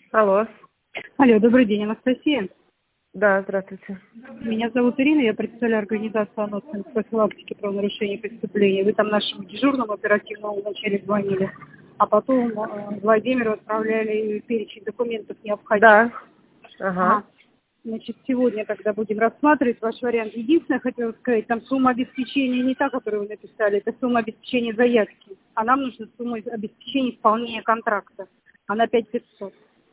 Алло. Алло, добрый день, Анастасия. Да, здравствуйте. Меня зовут Ирина, я представляю организацию ОНОС профилактики правонарушений преступлений. Вы там нашему дежурному оперативному вначале звонили, а потом Владимиру отправляли перечень документов необходимых. Да. Ага. Ага. Значит, сегодня тогда будем рассматривать ваш вариант. Единственное, хотела сказать, там сумма обеспечения не та, которую вы написали, это сумма обеспечения заявки. А нам нужна сумма обеспечения исполнения контракта. Она 5500.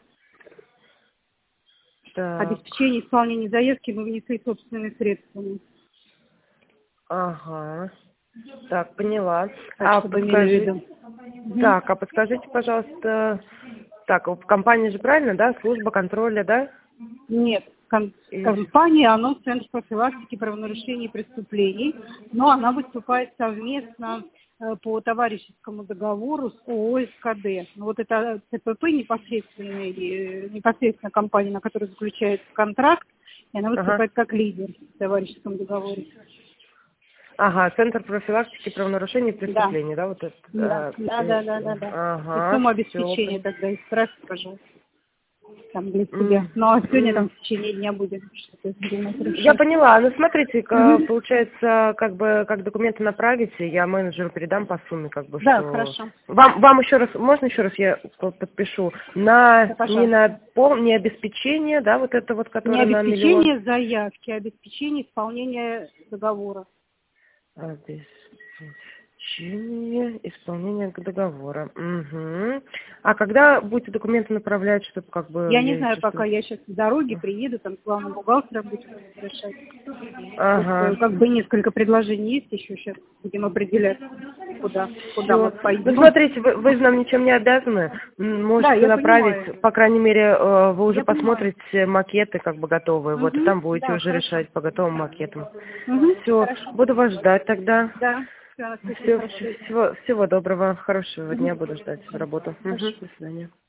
Так. Обеспечение исполнения заявки мы внесли собственными средствами. Ага. Так, поняла. Так, чтобы имели в виду. Так, а подскажите, пожалуйста, так, в компании же правильно, да? Служба контроля, да? Нет, компания, оно Центр профилактики правонарушений и преступлений, но она выступает совместно по товарищескому договору с ООО «СКД». Вот это ЦПП непосредственно компания, на которой заключается контракт, и она Ага. выступает как лидер в товарищеском договоре. Ага, Центр профилактики правонарушений и преступлений, да, вот это? Да. И Ага, сумма все. обеспечения тогда исправьте, пожалуйста. Там для себя. Ну, а сегодня там в течение дня будет что-то решать. Я поняла. Ну, смотрите, получается, как бы, как документы направите, я менеджеру передам по сумме, как бы, Да, что... хорошо. Вам еще раз, можно еще раз я подпишу? Да, Не обеспечение, да, вот это вот, Не которое на миллион. обеспечение заявки, а обеспечение исполнения договора. Обеспечение исполнения договора. Угу. А когда будете документы направлять, чтобы как бы... Я не знаю, пока я сейчас в дороге приеду, там с главным бухгалтером будем решать. Ага. Вот, как бы несколько предложений есть еще, сейчас будем определять, куда мы пойдем. Ну, смотрите, вы же нам ничем не обязаны. Можете я направить, понимаю. по крайней мере, вы уже Я понимаю. посмотрите макеты как бы готовые, вот, и там будете Да, уже хорошо. решать по готовым макетам. Все, Хорошо. буду вас ждать тогда. Да, все, Всего доброго, хорошего дня, буду ждать работу. До свидания.